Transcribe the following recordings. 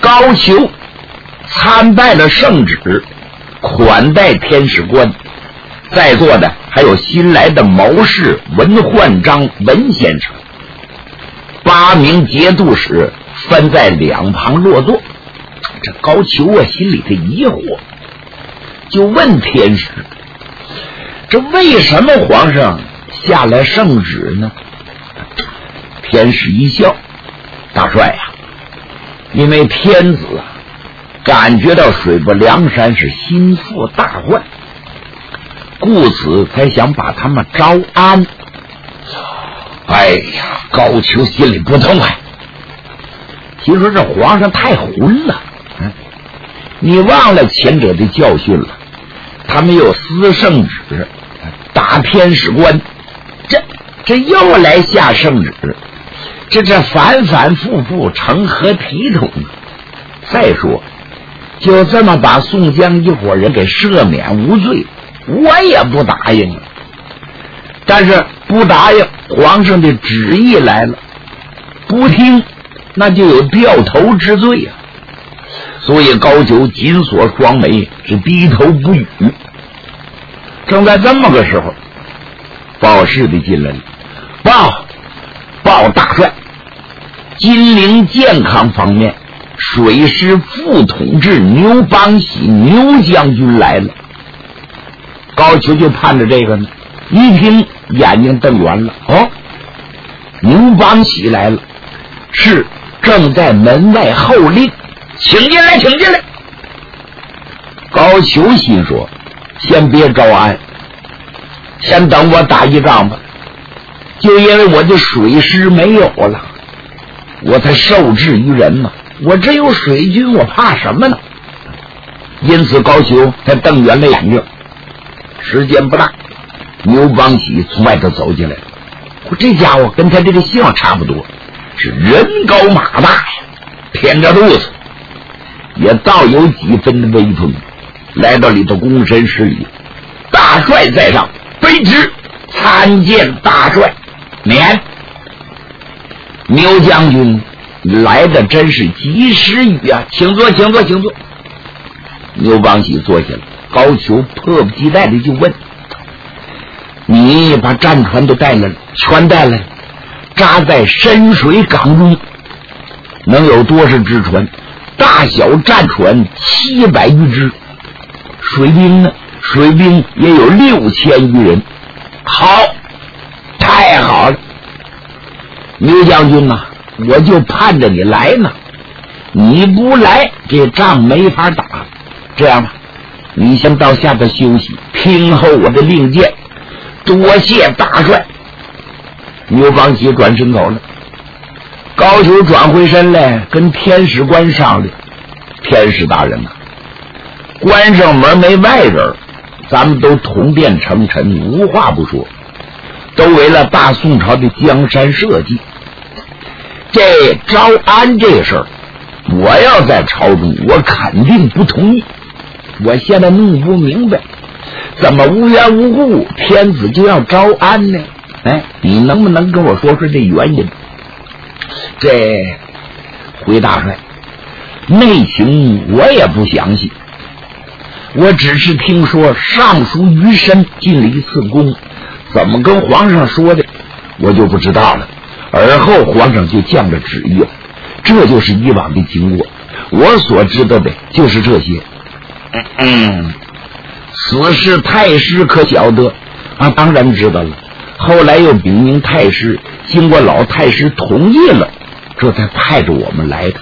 高俅参拜了圣旨，款待天使官，在座的还有新来的谋士文焕章文先生。8名节度使分在两旁落座。这高俅啊心里的疑惑，就问天使，这为什么皇上下来圣旨呢？天使一笑，大帅呀，因为天子啊感觉到水泊梁山是心腹大患，故此才想把他们招安。哎呀，高俅心里不痛快，心说这皇上太混了，你忘了前者的教训了，他们有私圣旨打天使官，这又来下圣旨，这反反复复成何体统啊？再说就这么把宋江一伙人给赦免无罪，我也不答应了。但是不答应，皇上的旨意来了，不听那就有掉头之罪呀。所以高俅紧锁双眉，是低头不语。正在这么个时候，报事的进来了，报大帅，金陵健康方面水师副统制牛邦喜牛将军来了。高俅就盼着这个呢，一听眼睛瞪圆了，牛邦喜来了，是正在门外候令，请进来，请进来。高俅心说，先别招安，先等我打一仗吧。就因为我的水师没有了，我才受制于人嘛。我只有水军，我怕什么呢？因此高俅才瞪圆了眼睛。时间不大，牛邦喜从外头走进来了。这家伙跟他这个相差不多，是人高马大呀，偏着肚子，也倒有几分的威风。来到里头躬身施礼，大帅在上，卑职参见大帅。免。牛将军来的真是及时雨啊，请坐，请坐，请坐。牛邦喜坐下了，高俅迫不及待的就问，你把战船都带来了？全带来了，扎在深水港中，能有多少只船？大小战船700余只，水兵呢？水兵也有6000余人。好，太好了，牛将军呐，我就盼着你来呢。你不来，这仗没法打。这样吧，你先到下边休息，听候我的令箭。多谢大帅。牛邦喜转身走了。高俅转回身来，跟天使官商量：天使大人呐，关上门没外人，咱们都同殿成臣，无话不说，都为了大宋朝的江山社稷。这招安这事儿，我要在朝中，我肯定不同意。我现在弄不明白，怎么无缘无故天子就要招安呢？你能不能跟我说说这原因？这回大帅，内情我也不详细，我只是听说尚书于深进了一次宫，怎么跟皇上说的我就不知道了。而后皇上就降了旨意了，这就是以往的经过，我所知道的就是这些。此事太师可晓得啊？当然知道了。后来又禀明太师，经过老太师同意了，这才派着我们来的。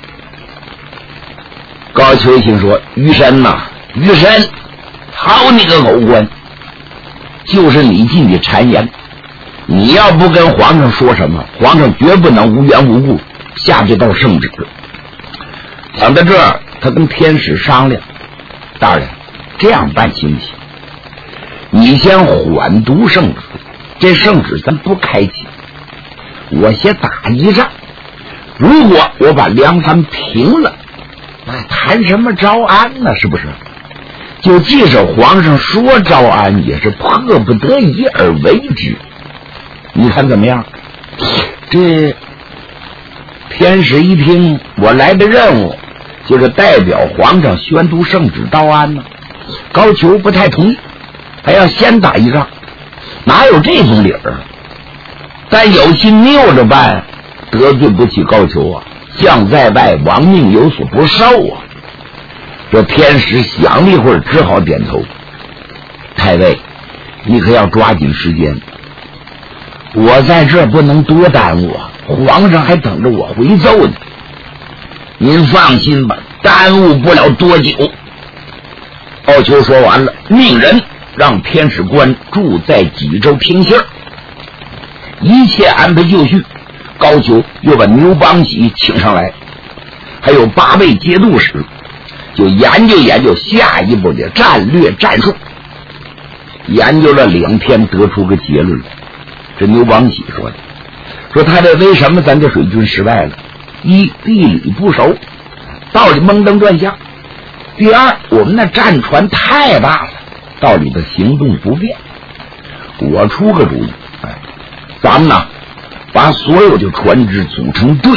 高俅心说，于深呐，于深，好你个狗官，就是你进的谗言。你要不跟皇上说什么，皇上绝不能无缘无故下这道圣旨。想到这儿，他跟天使商量，大人，这样办行不行？你先缓读圣旨，这圣旨咱不开启，我先打一仗。如果我把梁山平了，那谈什么招安呢？是不是？就即使皇上说招安，也是迫不得已而为之。你看怎么样？这天使一听我来的任务就是代表皇上宣读圣旨到案呢。高俅不太同意，还要先打一仗，哪有这种理儿？但有心拗着办，得罪不起高俅啊！将在外，亡命有所不受啊！这天使想了一会儿，只好点头。太尉，你可要抓紧时间，我在这不能多耽误啊！皇上还等着我回奏呢。您放心吧，耽误不了多久。高俅说完了，命人让天使官住在济州听信儿，一切安排就绪。高俅又把牛邦喜请上来，还有8位节度使，就研究下一步的战略战术。研究了2天，得出个结论。这牛邦喜说的，说他这为什么咱这水军失败了？一，地理不熟，道理蒙登转向；第二，我们那战船太大了，道理的行动不便。我出个主意，咱们呢把所有的船只组成队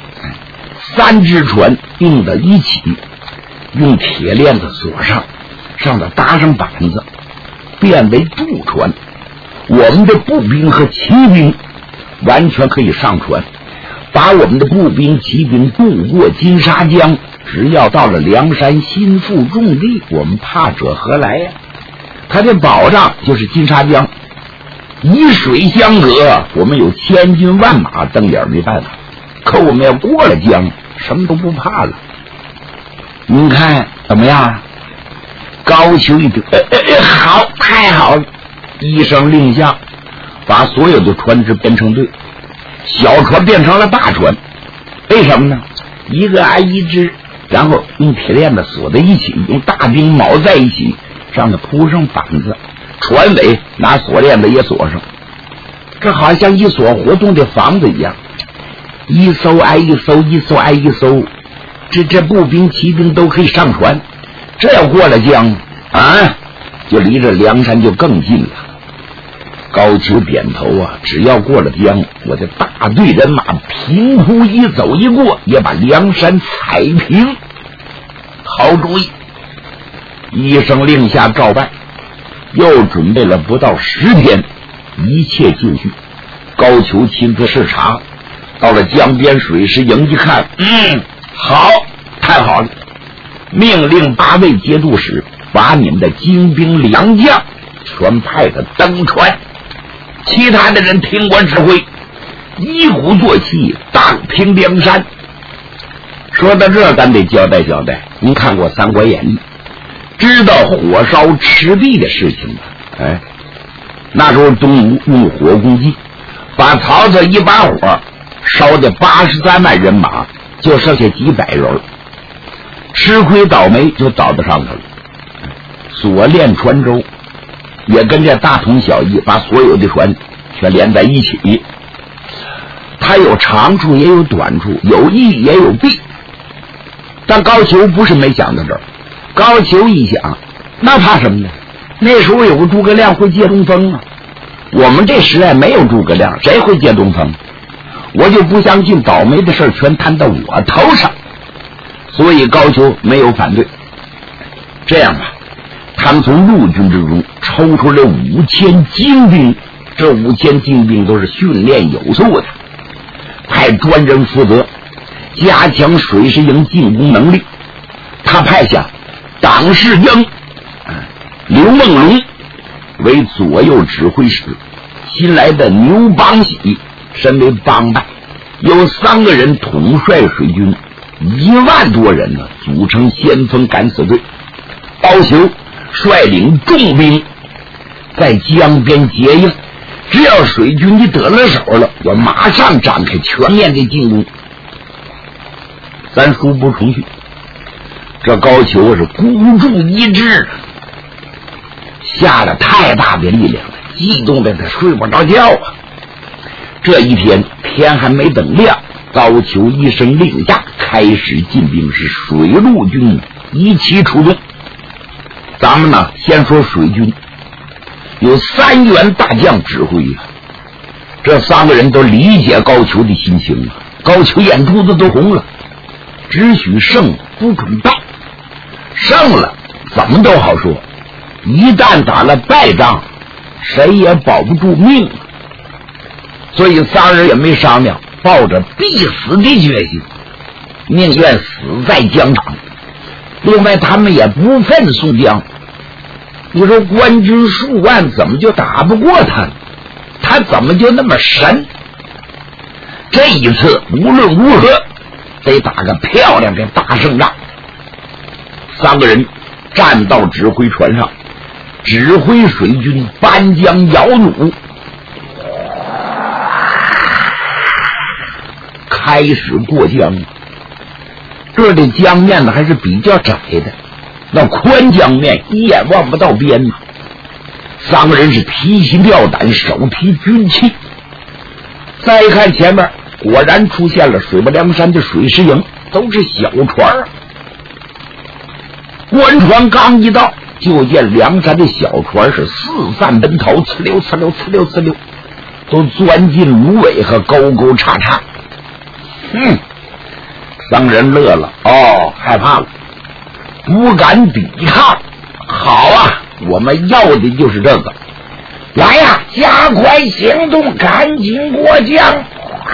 ，3只船并到一起，用铁链子锁上，上头搭上板子，变为渡船。我们的步兵和骑兵完全可以上船，把我们的步兵骑兵渡过金沙江，只要到了梁山心腹重地，我们怕者何来呀？他的保障就是金沙江，以水相隔，我们有千军万马，瞪眼没办法。可我们要过了江，什么都不怕了。您看怎么样？高俅一听，好，太好了！一声令下，把所有的船只编成队，小船变成了大船。为什么呢？一个挨一只，然后用铁链子锁在一起，用大钉铆在一起，上面铺上板子，船尾拿锁链子也锁上。这好像一所活动的房子一样，一艘挨一艘，一艘挨一艘，这步兵骑兵都可以上船。这要过了江啊，就离着梁山就更近了。高俅点头啊，只要过了江，我的大队人马平铺一走一过，也把梁山踩平。好主意！一声令下照办，又准备了不到10天，一切就绪。高俅亲自视察，到了江边水师营一看，好，太好了！命令8位节度使把你们的精兵良将全派的登船，其他的人听管指挥，一鼓作气，荡平梁山。说到这，咱得交代交代。您看过《三国演义》，知道火烧赤壁的事情吗？那时候东吴用火攻击，把曹操一把火烧的83万人马，就剩下几百人，吃亏倒霉就倒到上头了。锁链船舟也跟这大同小异，把所有的船全连在一起。它有长处也有短处，有益也有弊。但高俅不是没想到这儿，高俅一想，那怕什么呢？那时候有个诸葛亮会借东风啊，我们这时代没有诸葛亮，谁会借东风？我就不相信倒霉的事全摊到我头上。所以高俅没有反对。这样吧，他们从陆军之中抽出了5000精兵，这5000精兵都是训练有素的，派专人负责加强水师营进攻能力。他派下党士英、刘梦龙为左右指挥使，新来的牛邦喜身为帮办，有3个人统帅水军1万多人呢，组成先锋敢死队。高俅率领重兵在江边结营，只要水军你得了手了，我马上展开全面的进攻。咱书不重叙，这高俅是孤注一掷，下了太大的力量了，激动的他睡不着觉啊。这一天天还没等亮，高俅一声令下，开始进兵，是水陆军一齐出动。咱们呢先说水军，有3员大将指挥啊。这3个人都理解高俅的心情啊，高俅眼珠子都红了。 只许胜不准败。胜了怎么都好说，一旦打了败仗，谁也保不住命。所以仨人也没商量，抱着必死的决心，宁愿死在疆场。另外他们也不忿宋江，你说官军数万怎么就打不过他呢？他怎么就那么神？这一次无论如何得打个漂亮的大胜仗。三个人站到指挥船上，指挥水军搬江摇弩，开始过江。这的江面呢还是比较窄的，那宽江面一眼望不到边呢。三个人是提心吊胆，手提军器。再一看前面，果然出现了水泊梁山的水师营，都是小船。官船刚一到，就见梁山的小船是四散奔逃，呲溜呲溜呲溜呲溜，都钻进芦苇和沟沟叉叉。三人乐了，害怕了，不敢抵抗。好啊，我们要的就是这个。来呀，加快行动，赶紧过江。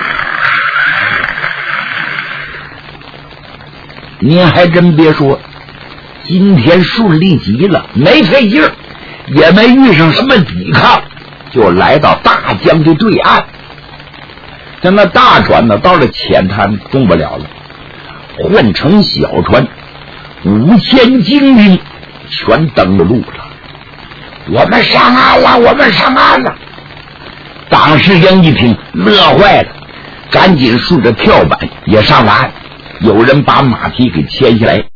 您还真别说，今天顺利极了，没费劲儿，也没遇上什么抵抗，就来到大江的对岸。像那大船呢，到了浅滩动不了了，换成小船，5000精兵全登了陆了。我们上岸了，我们上岸了！党士兵一听乐坏了，赶紧顺着跳板也上了岸。有人把马蹄给牵下来，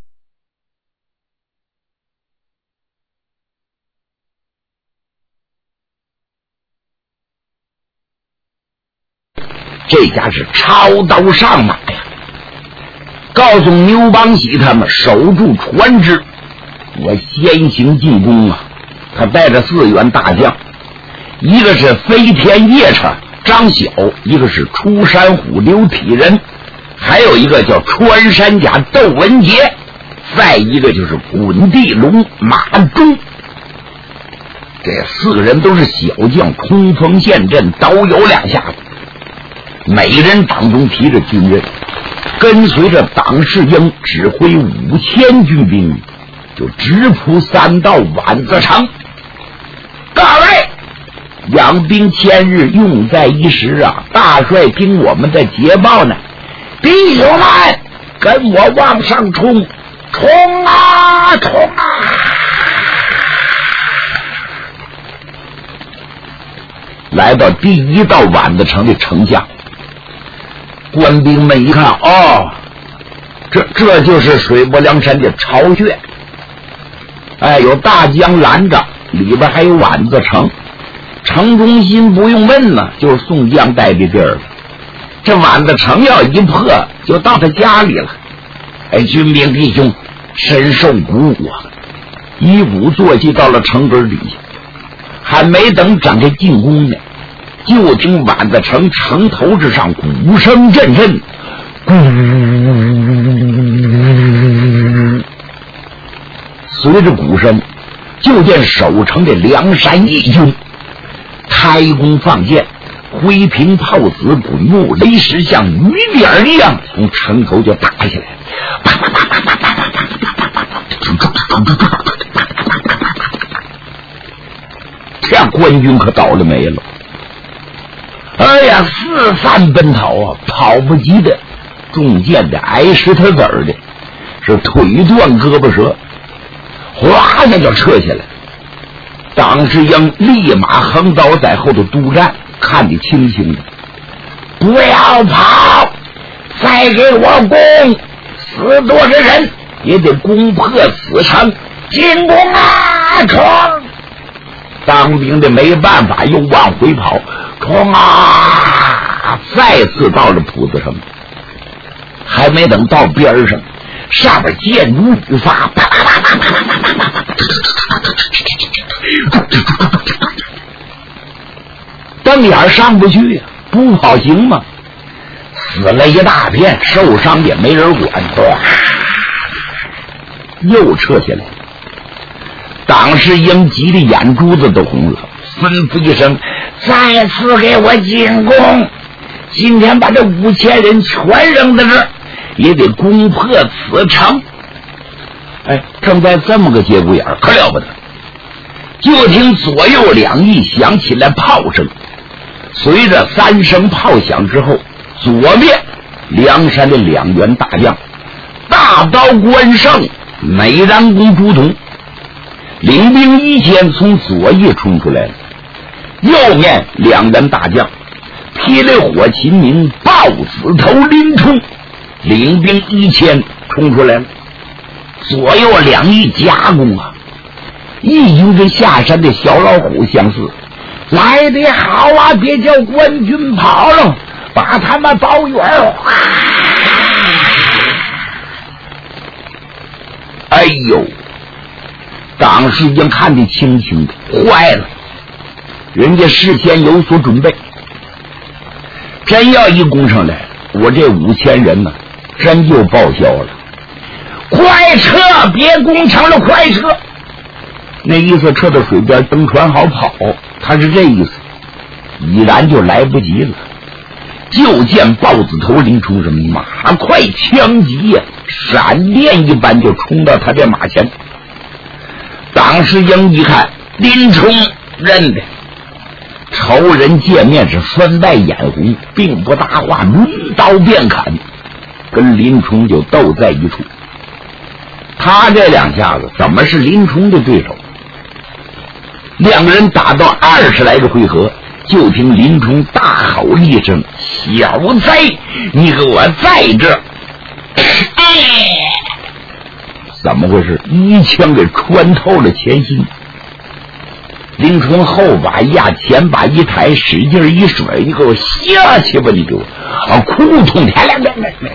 这家是抄刀上马呀，告诉牛邦喜他们守住船只，我先行进攻啊！他带着4员大将，一个是飞天夜叉张晓，一个是出山虎刘体仁，还有一个叫穿山甲窦文杰，再一个就是滚地龙马忠。这4个人都是小将，冲锋陷阵，刀有2下子，每人当中提着军刃，跟随着党士英指挥5000军兵，就直扑3道宛子城。各位，养兵千日，用在一时啊！大帅听我们的捷报呢，弟兄们，跟我往上冲！冲啊，冲啊！来到第1道宛子城的城下，官兵们一看，这就是水泊梁山的巢穴。有大江拦着，里边还有宛子城，城中心不用问呢，就是宋江待的地儿了。这宛子城要一破，就到他家里了。军兵弟兄深受鼓舞啊，一鼓作气到了城根底下，还没等展开进攻呢，就听宛子城城头之上鼓声阵阵，随着鼓声，就见守城的梁山义军开弓放箭，挥平炮子，滚木雷石像雨点一样从城头就打下来，这样官军可倒了霉了。四散奔逃啊，跑不及的，中箭的，挨石头子儿的，是腿断胳膊折，哗下就撤下来。党士英立马横刀在后头督战，看得清清的。不要跑，再给我攻，死多少人也得攻破此城，进攻啊，冲！当兵的没办法，又往回跑，冲啊！再次到了铺子城，还没等到边上，上面箭如雨发，啪啪啪啪啪啪啪啪啪，瞪眼上不去呀，不跑行吗？ 死了一大片，受伤也没人管，又撤下来。党世英急得眼珠子都红了，吩咐一声：“再次给我进攻！今天把这5000人全扔在这儿，也得攻破此城。”哎，正在这么个节骨眼儿，可了不得！就听左右两翼响起来炮声，随着3声炮响之后，左面梁山的2员大将大刀关胜、美髯公朱仝领兵1000从左翼冲出来了，右面2员大将霹雳火秦明、豹子头林冲领兵1000冲出来了，左右两翼夹攻啊！义军跟下山的小老虎相似，来得好啊！别叫官军跑了，把他们包圆。哎呦，党士已经看得清清的，坏了！人家事先有所准备，真要一攻上来，我这5000人呢，真就报销了。快撤！别攻城了，快撤！那意思撤到水边，登船好跑，他是这意思。已然就来不及了。就见豹子头林冲是马快枪急呀，闪电一般就冲到他的马前。党世英一看，林冲认得，仇人见面是分外眼红，并不搭话，抡刀便砍，跟林冲就斗在一处。他这2下子怎么是林冲的对手？2个人打到20来个回合，就听林冲大吼一声：“小贼，你给我在这！”怎么回事？一枪给穿透了前心。林冲后把一压，前把一抬，使劲一甩：“你给我下去吧！你给我哭痛天亮！”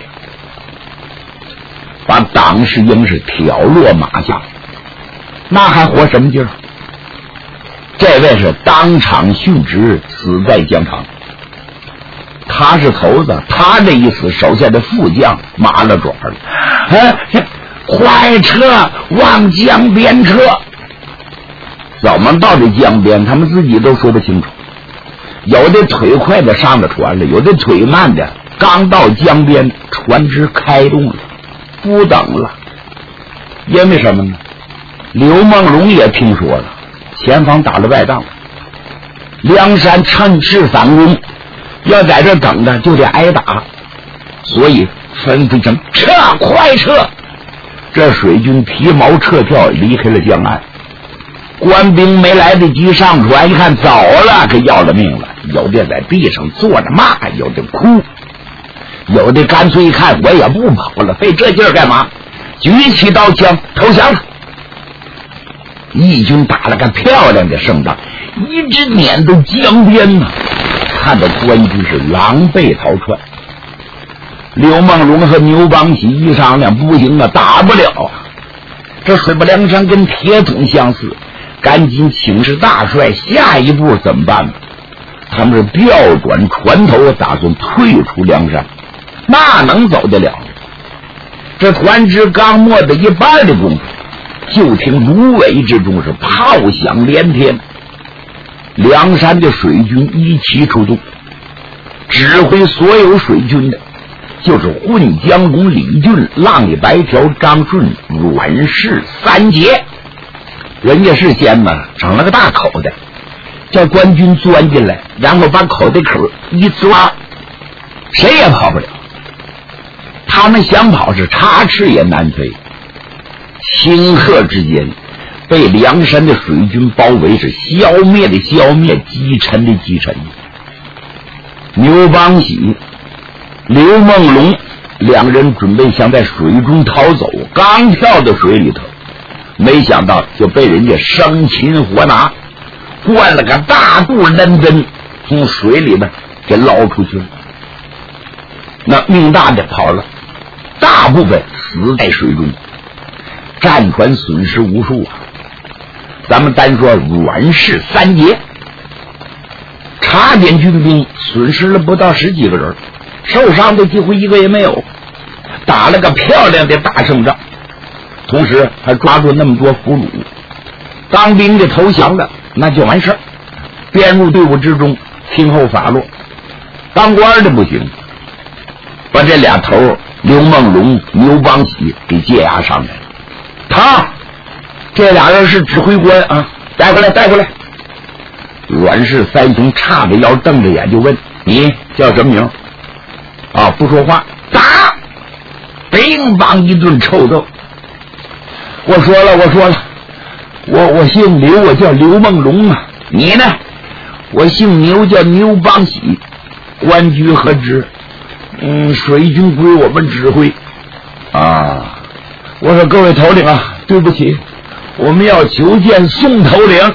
把党世英是挑落马下，那还活什么劲儿？这位是当场殉职，死在疆场。他是头子，他这一死，手下的副将麻了爪了。快撤，往江边撤！怎么到这江边，他们自己都说不清楚。有的腿快的上了船了，有的腿慢的刚到江边，船只开动了，不等了。因为什么呢？刘梦龙也听说了，前方打了败仗，梁山趁势反攻，要在这等着就得挨打，所以吩咐一声：“撤，快撤！”这水军提毛撤跳，离开了江岸。官兵没来得及上船，一看走了，可要了命了。有的在地上坐着骂，有的哭，有的干脆一看我也不跑了，费这劲儿干嘛？举起刀枪投降了。义军打了个漂亮的胜仗，一直撵到江边呢，看到官军是狼狈逃窜。刘梦龙和牛邦喜一商量，不行啊，打不了啊！这水泊梁山跟铁桶相似，赶紧请示大帅，下一步怎么办呢？他们是调转船头，打算退出梁山，那能走得了？这船只刚没的一半的功夫，就听芦苇之中是炮响连天，梁山的水军一齐出动，指挥所有水军的就是混江公李俊、浪里白条张顺、阮氏3杰。人家事先呢整了个大口袋，叫官军钻进来，然后把口袋口一抓，谁也跑不了。他们想跑是插翅也难飞。顷刻之间，被梁山的水军包围，是消灭的消灭，击沉的击沉。牛邦喜、刘梦龙2人准备想在水中逃走，刚跳到水里头，没想到就被人家生擒活拿，灌了个大肚嫩针，从水里边给捞出去了。那命大的跑了，大部分死在水中，战船损失无数啊！咱们单说阮氏3杰，插点军兵损失了不到10几个人， 受伤的几乎一个也没有，打了个漂亮的大胜仗，同时还抓住那么多俘虏。当兵的投降了，那就完事儿，编入队伍之中，听候发落。当官的不行，把这俩头刘梦龙、牛邦喜给借押上来了。这俩人是指挥官啊，带过来。阮氏三兄叉着腰瞪着眼就问：你叫什么名？啊，不说话，打！乒乓一顿臭揍。我说了，我姓刘，我叫刘梦龙啊。你呢？我姓牛，叫牛邦喜，官居何职？水军归我们指挥。啊，我说各位头领啊，对不起，我们要求见宋头领。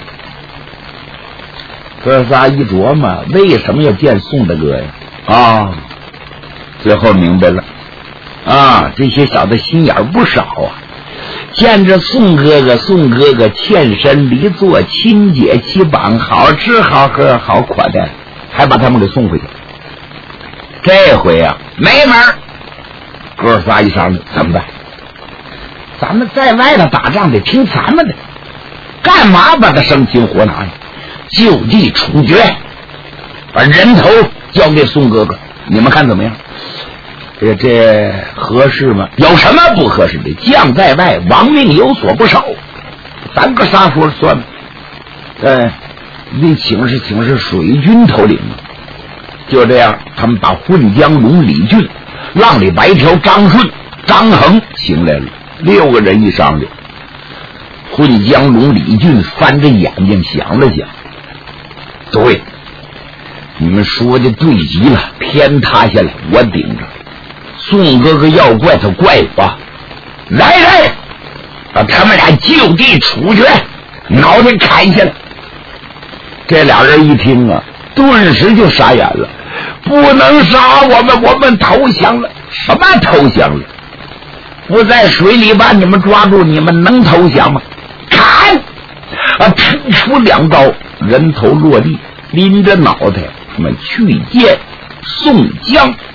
哥仨一琢磨，为什么要见宋大哥呀？最后明白了，这些小子心眼不少啊。见着宋哥哥欠身离座，亲解其绑，好吃好喝好款待，还把他们给送回去。这回啊没门儿，哥仨一商量怎么办？咱们在外头打仗得听咱们的，干嘛把他生擒活拿呀？就地处决，把人头交给宋哥哥，你们看怎么样？这合适吗？有什么不合适的？将在外，亡命有所不少。咱哥仨说了算了。你请示水军头领。就这样，他们把混江龙李俊、浪里白条张顺、张衡请来了，6个人一商量。混江龙李俊翻着眼睛想了想，对，你们说的对极了，天塌下来我顶着。宋哥哥要怪他怪我，来，把他们俩就地处决，脑袋砍下来。这俩人一听啊，顿时就傻眼了，不能杀我们投降了。什么投降了？不在水里把你们抓住，你们能投降吗？砍！劈出2刀，人头落地，拎着脑袋，他们去见宋江。